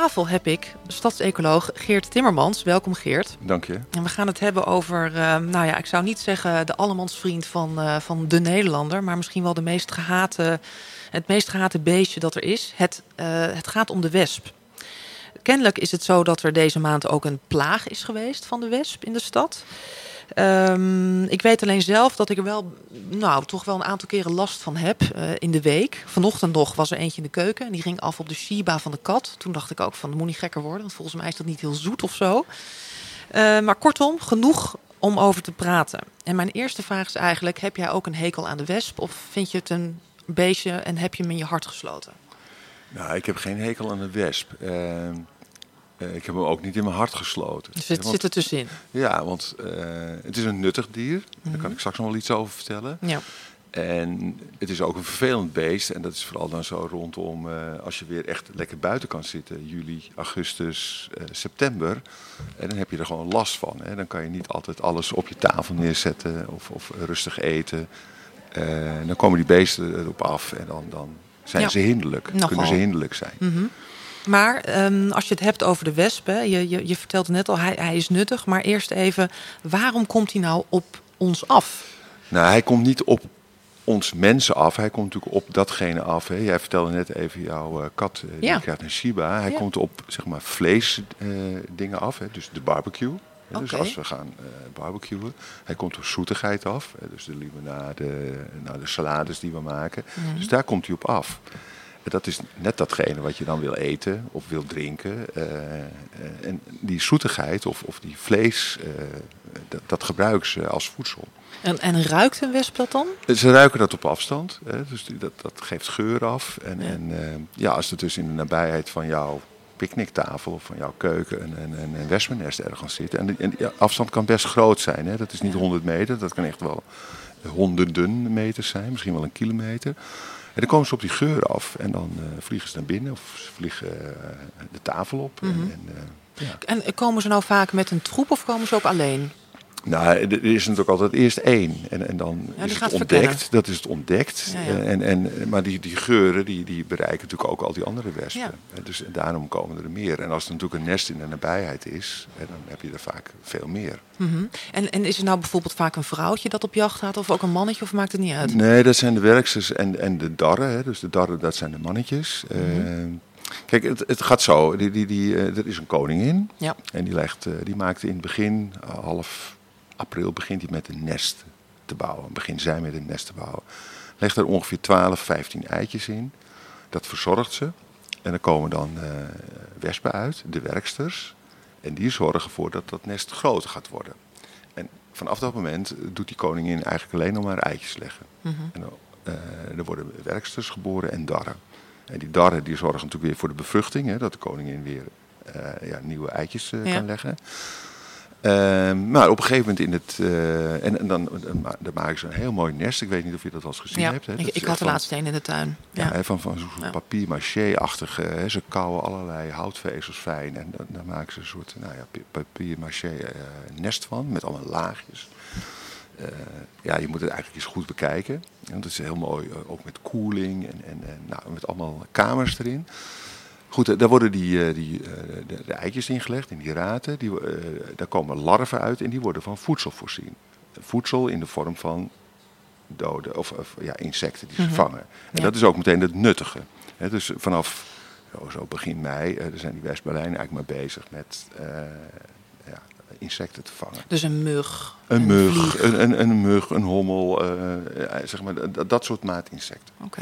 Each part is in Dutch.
tafel heb ik stadsecoloog Geert Timmermans. Welkom Geert. Dank je. En we gaan het hebben over, ik zou niet zeggen de allemansvriend van de Nederlander, maar misschien wel het meest gehate beestje dat er is. Het gaat om de wesp. Kennelijk is het zo dat er deze maand ook een plaag is geweest van de wesp in de stad. Ik weet alleen zelf dat ik er toch wel een aantal keren last van heb in de week. Vanochtend nog was er eentje in de keuken en die ging af op de Shiba van de kat. Toen dacht ik ook van, dat moet niet gekker worden, want volgens mij is dat niet heel zoet of zo. Maar kortom, genoeg om over te praten. En mijn eerste vraag is eigenlijk, heb jij ook een hekel aan de wesp? Of vind je het een beestje en heb je hem in je hart gesloten? Nou, ik heb geen hekel aan de wesp. Ik heb hem ook niet in mijn hart gesloten. Dus het zit er tussenin? Ja, want het is een nuttig dier. Daar kan ik straks nog wel iets over vertellen. Ja. En het is ook een vervelend beest. En dat is vooral dan zo rondom als je weer echt lekker buiten kan zitten. Juli, augustus, september. En dan heb je er gewoon last van. Hè. Dan kan je niet altijd alles op je tafel neerzetten of rustig eten. Dan komen die beesten erop af en dan zijn ze hinderlijk. Kunnen ze hinderlijk zijn. Mm-hmm. Maar als je het hebt over de wesp, hè, je vertelde net al, hij is nuttig. Maar eerst even, waarom komt hij nou op ons af? Nou, hij komt niet op ons mensen af. Hij komt natuurlijk op datgene af. Hè. Jij vertelde net even jouw kat, die krijgt een Shiba. Hij komt op, zeg maar, vleesdingen af. Hè. Dus de barbecue. Okay. Dus als we gaan barbecuen. Hij komt op zoetigheid af. Hè. Dus de limonade, de salades die we maken. Mm-hmm. Dus daar komt hij op af. Dat is net datgene wat je dan wil eten of wil drinken. En die zoetigheid of die vlees, dat gebruiken ze als voedsel. En ruikt een wesp dat dan? Ze ruiken dat op afstand. Dus dat geeft geur af. En als er dus in de nabijheid van jouw picknicktafel of van jouw keuken een wespennest ergens zit. En die afstand kan best groot zijn. Hè? Dat is niet 100 meter. Dat kan echt wel honderden meters zijn. Misschien wel een kilometer. En dan komen ze op die geur af en dan vliegen ze naar binnen of ze vliegen de tafel op. Mm-hmm. En komen ze nou vaak met een troep of komen ze ook alleen? Nou, er is natuurlijk altijd eerst één. En dan is het ontdekt. Dat is het ontdekt. Ja. Maar die geuren die bereiken natuurlijk ook al die andere wespen. Ja. Dus daarom komen er meer. En als er natuurlijk een nest in de nabijheid is, dan heb je er vaak veel meer. Mm-hmm. En is er nou bijvoorbeeld vaak een vrouwtje dat op jacht gaat of ook een mannetje of maakt het niet uit? Nee, dat zijn de werksters en de darren. Hè. Dus de darren, dat zijn de mannetjes. Mm-hmm. Kijk, het gaat zo. Er is een koningin. Ja. En die maakte in het begin half april begint hij met een nest te bouwen. Begint zij met een nest te bouwen. Legt er ongeveer 12, 15 eitjes in. Dat verzorgt ze. En er komen dan wespen uit, de werksters. En die zorgen ervoor dat dat nest groter gaat worden. En vanaf dat moment doet die koningin eigenlijk alleen nog maar eitjes leggen. Mm-hmm. En er worden werksters geboren en darren. En die darren die zorgen natuurlijk weer voor de bevruchting. Hè, dat de koningin weer nieuwe eitjes kan leggen. Maar op een gegeven moment dan maken ze een heel mooi nest. Ik weet niet of je dat al eens gezien hebt. Hè? Ik had de laatste een in de tuin. Van zo'n papier-maché-achtige. Ze kouwen allerlei houtvezels fijn. En daar maken ze een soort papier-maché nest van. Met allemaal laagjes. Je moet het eigenlijk eens goed bekijken. Want het is heel mooi, ook met koeling en met allemaal kamers erin. Goed, daar worden de eitjes ingelegd in die raten. Daar komen larven uit en die worden van voedsel voorzien. Voedsel in de vorm van dode of insecten die ze vangen. En dat is ook meteen het nuttige. Dus vanaf zo begin mei zijn die wespenlijnen eigenlijk maar bezig met insecten te vangen. Dus een mug. Een mug, een hommel, zeg maar dat soort maatinsecten. Oké.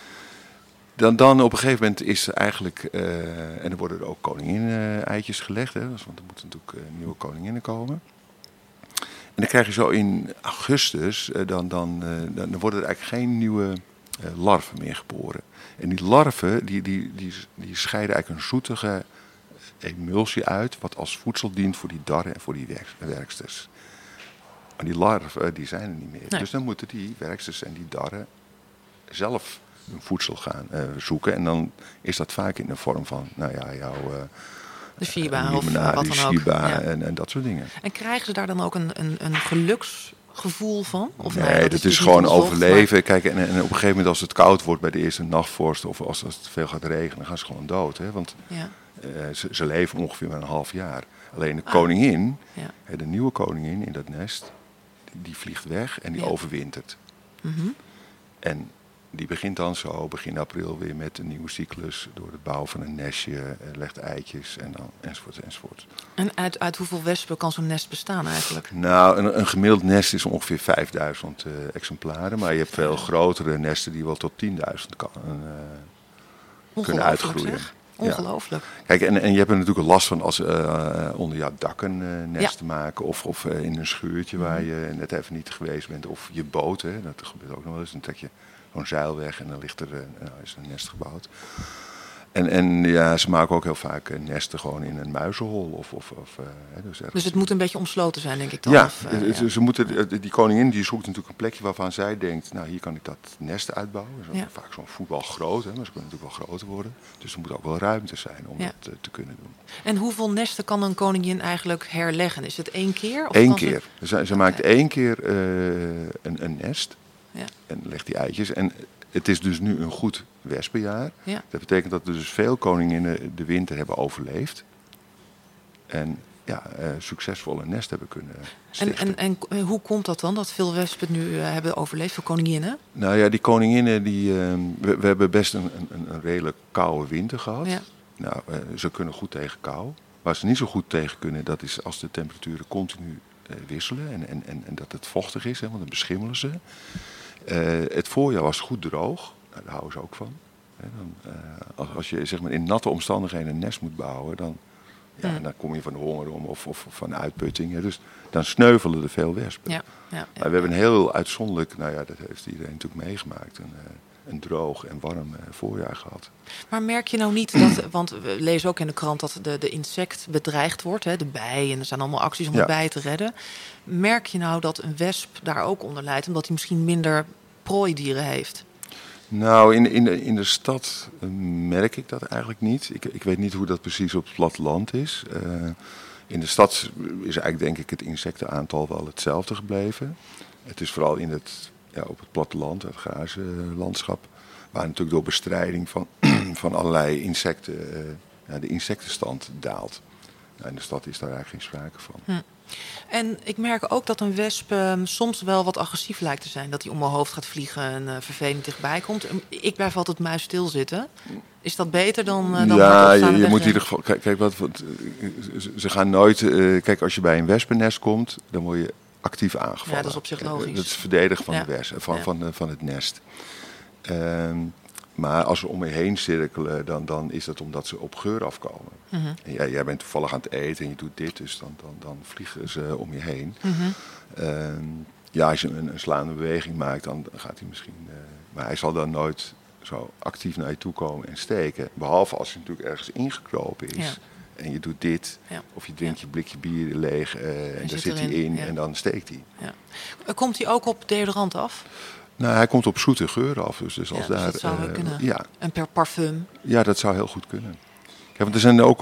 Dan op een gegeven moment is er eigenlijk, en er worden er ook koningin-eitjes gelegd, hè, want er moeten natuurlijk nieuwe koninginnen komen. En dan krijg je zo in augustus, dan worden er eigenlijk geen nieuwe larven meer geboren. En die larven, die scheiden eigenlijk een zoetige emulsie uit, wat als voedsel dient voor die darren en voor die werksters. Maar die larven, die zijn er niet meer. Nee. Dus dan moeten die werksters en die darren zelf hun voedsel gaan zoeken. En dan is dat vaak in de vorm van, jouw de Shiba limonade, of wat dan Shiba ook. En dat soort dingen. En krijgen ze daar dan ook een gevoel van? Of nee, dat is gewoon overleven. Maar... Kijk, en op een gegeven moment als het koud wordt bij de eerste nachtvorst... of als het veel gaat regenen, dan gaan ze gewoon dood. Hè? Want ze leven ongeveer maar een half jaar. Alleen de koningin, de nieuwe koningin in dat nest... die vliegt weg en die overwintert. Mm-hmm. En die begint dan zo begin april weer met een nieuwe cyclus... door het bouwen van een nestje, legt eitjes en dan enzovoort. En uit hoeveel wespen kan zo'n nest bestaan eigenlijk? Nou, een gemiddeld nest is ongeveer 5000 exemplaren. Maar je hebt veel grotere nesten die wel tot 10.000 kunnen uitgroeien. Zeg. Ongelooflijk. Ja. Kijk, en je hebt er natuurlijk last van als onder jouw dakken nesten maken. Of in een schuurtje waar je net even niet geweest bent. Of je boot, hè, dat gebeurt ook nog wel eens. Dan trek je zo'n zeil weg en dan ligt er is een nest gebouwd. En ja, ze maken ook heel vaak nesten gewoon in een muizenhol. Dus het moet een beetje omsloten zijn, denk ik dan? Ja, ze moeten, die koningin die zoekt natuurlijk een plekje waarvan zij denkt... nou, hier kan ik dat nest uitbouwen. Vaak zo'n voetbal groot, hè, maar ze kunnen natuurlijk wel groter worden. Dus er moet ook wel ruimte zijn om dat te kunnen doen. En hoeveel nesten kan een koningin eigenlijk herleggen? Is het 1 keer? Of 1 keer. Ze maakt 1 keer een nest en legt die eitjes... En het is dus nu een goed wespenjaar. Ja. Dat betekent dat er dus veel koninginnen de winter hebben overleefd. En succesvolle nest hebben kunnen stichten. En hoe komt dat dan, dat veel wespen het nu hebben overleefd, veel koninginnen? Nou ja, die koninginnen, we hebben best een redelijk koude winter gehad. Ja. Nou, ze kunnen goed tegen kou. Waar ze niet zo goed tegen kunnen, dat is als de temperaturen continu wisselen. En dat het vochtig is, hè, want dan beschimmelen ze. Het voorjaar was goed droog, nou, daar houden ze ook van. Als je zeg maar, in natte omstandigheden een nest moet bouwen, dan kom je van de honger om of van uitputting. Dus dan sneuvelen er veel wespen. Ja. Maar we hebben een heel uitzonderlijk, nou ja, dat heeft iedereen natuurlijk meegemaakt, een droog en warm voorjaar gehad. Maar merk je nou niet dat, want we lezen ook in de krant dat de insect bedreigd wordt, hè, de bij, en er zijn allemaal acties om de bij te redden. Merk je nou dat een wesp daar ook onder lijdt, omdat hij misschien minder prooidieren heeft? Nou, in de stad merk ik dat eigenlijk niet. Ik weet niet hoe dat precies op het platteland is. In de stad is eigenlijk denk ik het insectenaantal wel hetzelfde gebleven. Het is vooral op het platteland, het grazenlandschap, waar natuurlijk door bestrijding van allerlei insecten de insectenstand daalt. Nou, in de stad is daar eigenlijk geen sprake van. En ik merk ook dat een wesp soms wel wat agressief lijkt te zijn. Dat hij om mijn hoofd gaat vliegen en vervelend dichtbij komt. Ik blijf altijd muisstil zitten. Is dat beter dan ja, je moet in ieder geval... Kijk, ze gaan nooit... kijk, als je bij een wespennest komt, dan word je actief aangevallen. Ja, dat is op zich logisch. Dat is verdedigen van de wesp, van het nest. Maar als ze om je heen cirkelen, dan is dat omdat ze op geur afkomen. Mm-hmm. En jij bent toevallig aan het eten en je doet dit, dus dan vliegen ze om je heen. Mm-hmm. Als je een slaande beweging maakt, dan gaat hij misschien... maar hij zal dan nooit zo actief naar je toe komen en steken. Behalve als hij natuurlijk ergens ingekropen is. Ja. En je doet dit, of je drinkt je blikje bier leeg en daar zit hij in en dan steekt hij. Ja. Komt hij ook op deodorant af? Nou, hij komt op zoete geuren af. Dus als dus dat zou kunnen. Ja. En per parfum? Ja, dat zou heel goed kunnen. Kijk, want er zijn ook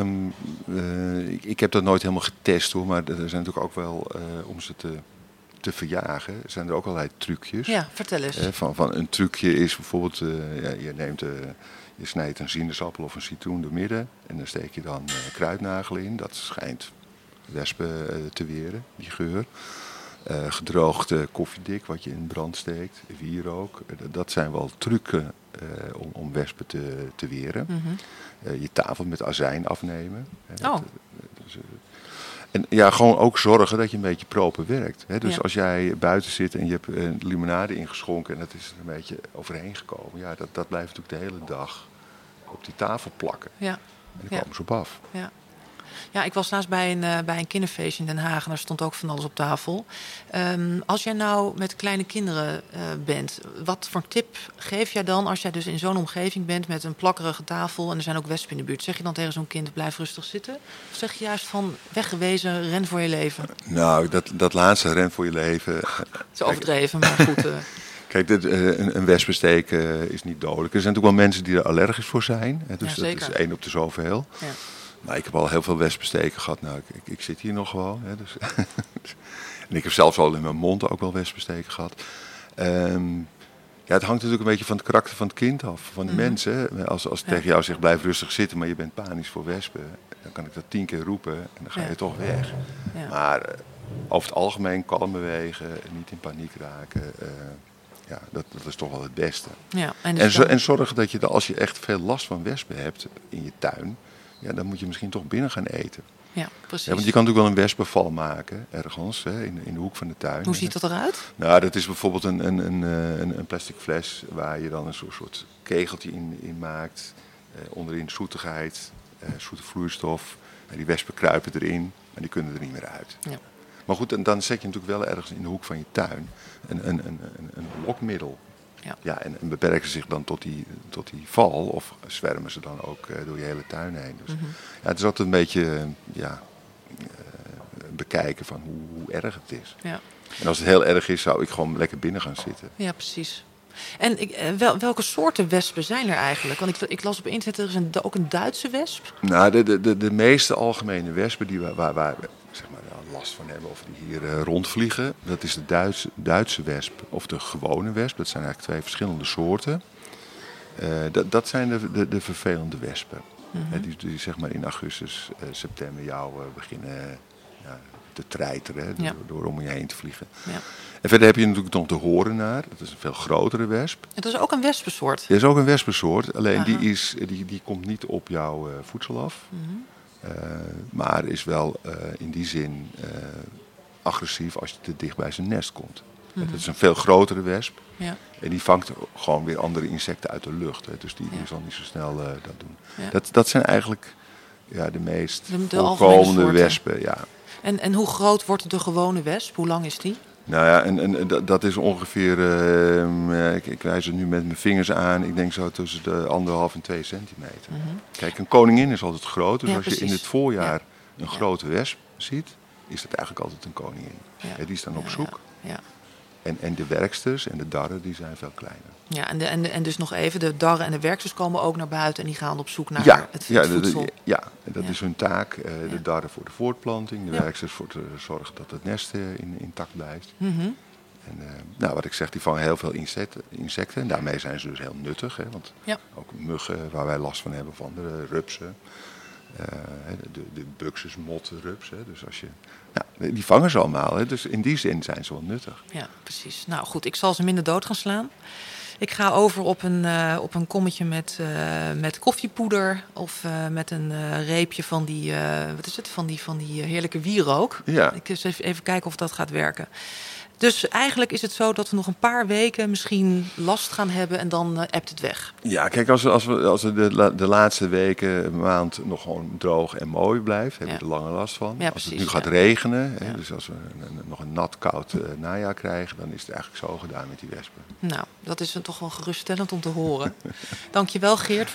ik heb dat nooit helemaal getest hoor, maar er zijn natuurlijk ook wel om ze te verjagen, zijn er ook allerlei trucjes. Ja, vertel eens. Van een trucje is bijvoorbeeld, je snijdt een sinaasappel of een citroen door midden en dan steek je dan kruidnagel in. Dat schijnt wespen te weren, die geur. Gedroogde koffiedik wat je in brand steekt, wierook. Dat zijn wel trucken om wespen te weren. Mm-hmm. Je tafel met azijn afnemen. En gewoon ook zorgen dat je een beetje proper werkt. Dus als jij buiten zit en je hebt limonade ingeschonken en dat is er een beetje overheen gekomen. Ja, dat blijft natuurlijk de hele dag op die tafel plakken. Ja. En dan komen ze op af. Ja. Ja, ik was laatst bij een kinderfeestje in Den Haag en daar stond ook van alles op tafel. Als jij nou met kleine kinderen bent, wat voor tip geef jij dan als jij dus in zo'n omgeving bent met een plakkerige tafel en er zijn ook wespen in de buurt? Zeg je dan tegen zo'n kind, blijf rustig zitten? Of zeg je juist van, weggewezen, ren voor je leven? Nou, dat laatste, ren voor je leven... Het is overdreven, maar goed... Kijk, een wespensteek is niet dodelijk. Er zijn natuurlijk wel mensen die er allergisch voor zijn. Dus dat is 1 op de zoveel. Ja. Nou, ik heb al heel veel wespensteken gehad. Nou, ik zit hier nog gewoon. Dus En ik heb zelfs al in mijn mond ook wel wespensteken gehad. Ja, het hangt natuurlijk een beetje van het karakter van het kind af, van de mensen. Als tegen jou zegt, blijf rustig zitten, maar je bent panisch voor wespen, dan kan ik dat 10 keer roepen en dan ga je toch weg. Ja. Maar over het algemeen kalm bewegen, niet in paniek raken, ja, dat is toch wel het beste. Ja, en zorgen dat je, als je echt veel last van wespen hebt in je tuin, ja, dan moet je misschien toch binnen gaan eten. Ja, precies. Ja, want je kan natuurlijk wel een wespenval maken ergens in de hoek van de tuin. Hoe ziet dat eruit? Nou, dat is bijvoorbeeld een plastic fles waar je dan een soort kegeltje in maakt. Onderin zoetigheid, zoete vloeistof. En die wespen kruipen erin, maar die kunnen er niet meer uit. Ja. Maar goed, dan zet je natuurlijk wel ergens in de hoek van je tuin een lokmiddel. Ja. Ja, en beperken ze zich dan tot die val of zwermen ze dan ook door je hele tuin heen. Dus ja, het is altijd een beetje bekijken van hoe erg het is. Ja. En als het heel erg is, zou ik gewoon lekker binnen gaan zitten. Ja, precies. En welke soorten wespen zijn er eigenlijk? Want ik las op internet, er is ook een Duitse wesp. Nou, de meeste algemene wespen die waar we zeg maar, last van hebben of die hier rondvliegen, dat is de Duitse wesp of de gewone wesp. Dat zijn eigenlijk 2 verschillende soorten. Dat zijn de vervelende wespen. Die zeg maar in augustus, september jou beginnen te treiteren door om je heen te vliegen. Ja. En verder heb je natuurlijk nog de horenaar. Dat is een veel grotere wesp. Het is ook een wespensoort. Dat is ook een wespensoort. Alleen die komt niet op jouw voedsel af. Maar is wel in die zin agressief als je te dicht bij zijn nest komt. Het is een veel grotere wesp. Ja. En die vangt gewoon weer andere insecten uit de lucht. Hè. Dus die zal niet zo snel dat doen. Ja. Dat zijn eigenlijk de meest voorkomende wespen. Ja. En hoe groot wordt de gewone wesp? Hoe lang is die? Nou ja, en dat is ongeveer, ik wijs het nu met mijn vingers aan, ik denk zo tussen de 1,5 en 2 centimeter. Kijk, een koningin is altijd groot, dus als je in het voorjaar een grote wesp ziet, is dat eigenlijk altijd een koningin. Ja. Die staan op zoek. Ja. En de werksters en de darren, die zijn veel kleiner. Ja, en dus nog even, de darren en de werksters komen ook naar buiten en die gaan op zoek naar het voedsel. Dat is hun taak. De darren voor de voortplanting, de werksters voor te zorgen dat het nest intact blijft. En wat ik zeg, die vangen heel veel insecten. En daarmee zijn ze dus heel nuttig. Hè, want ook muggen waar wij last van hebben, van de rupsen. De buxus, motten, rups. Hè, dus die vangen ze allemaal. Hè, dus in die zin zijn ze wel nuttig. Ja, precies. Nou goed, ik zal ze minder dood gaan slaan. Ik ga over op een kommetje met koffiepoeder of met een reepje van die, van die heerlijke wierook. Ja. Ik eens even kijken of dat gaat werken. Dus eigenlijk is het zo dat we nog een paar weken misschien last gaan hebben en dan ebt het weg. Ja, kijk, als we de laatste weken, maand nog gewoon droog en mooi blijft, hebben we er lange last van. Ja, als het nu gaat regenen, dus als we nog een nat, koud najaar krijgen, dan is het eigenlijk zo gedaan met die wespen. Nou, dat is toch wel geruststellend om te horen. Dankjewel, Geert.